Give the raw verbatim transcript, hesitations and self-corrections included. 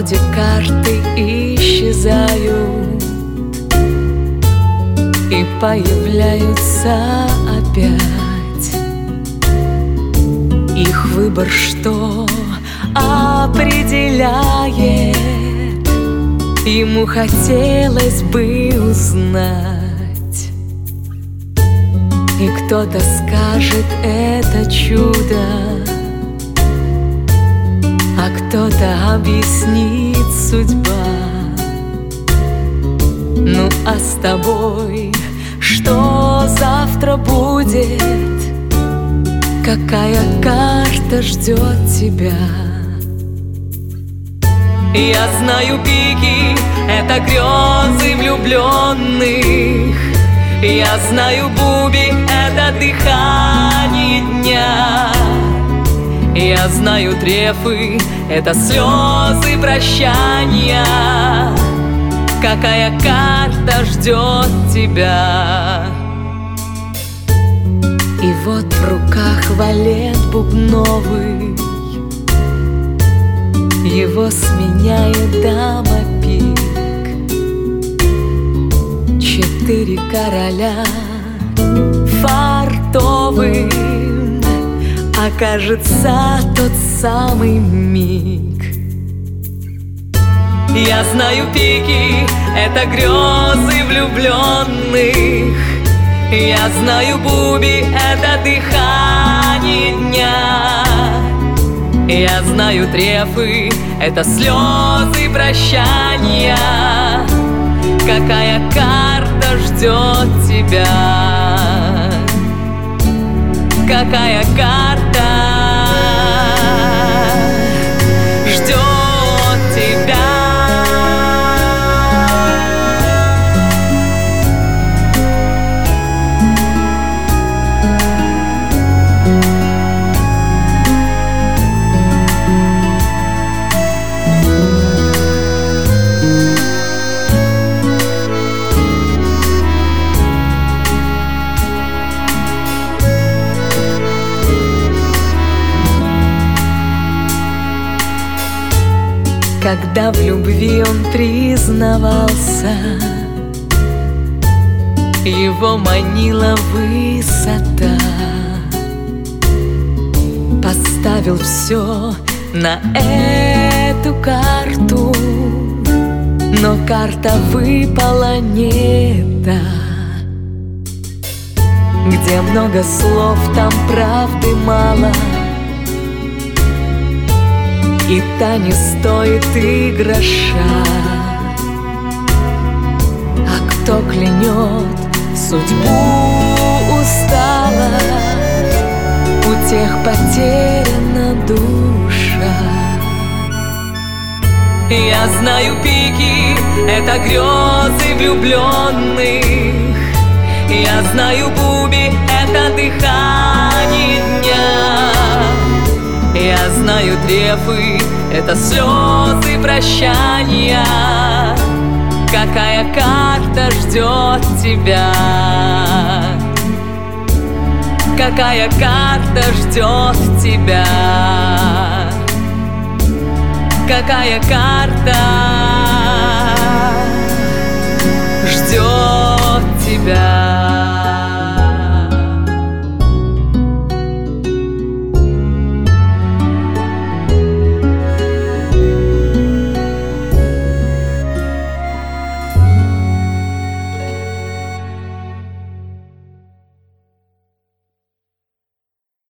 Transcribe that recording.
колоде карты исчезают и появляются опять. Их выбор что определяет? Ему хотелось бы узнать. И кто-то скажет, это чудо, а кто-то объяснит, судьба. Ну а с тобой что завтра будет? Какая карта ждет тебя? Я знаю, пики — это грезы влюбленных. Я знаю, буби — это дыхание дня. Я знаю, трефы — это слезы прощания. Какая карта ждет тебя? И вот в руках валет бубновый, его сменяет дама пик. Четыре короля фартовым окажется тот самый миг. Я знаю, пики — это грезы влюбленных. Я знаю, буби — это дыхание дня. Я знаю, трефы — это слезы прощания. Какая карта ждет тебя? Какая карта ждет тебя? Когда в любви он признавался, его манила высота. Поставил все на эту карту, но карта выпала не та. Где много слов, там правды мало, и та не стоит и гроша. А кто клянет судьбу устала, у тех потеряна душа. Я знаю, пики — это грезы влюбленных. Я знаю, буби — это дыхание дня. Я знаю, трефы — это слезы прощания. Какая карта ждет тебя? Какая карта ждет тебя? Какая карта ждет тебя?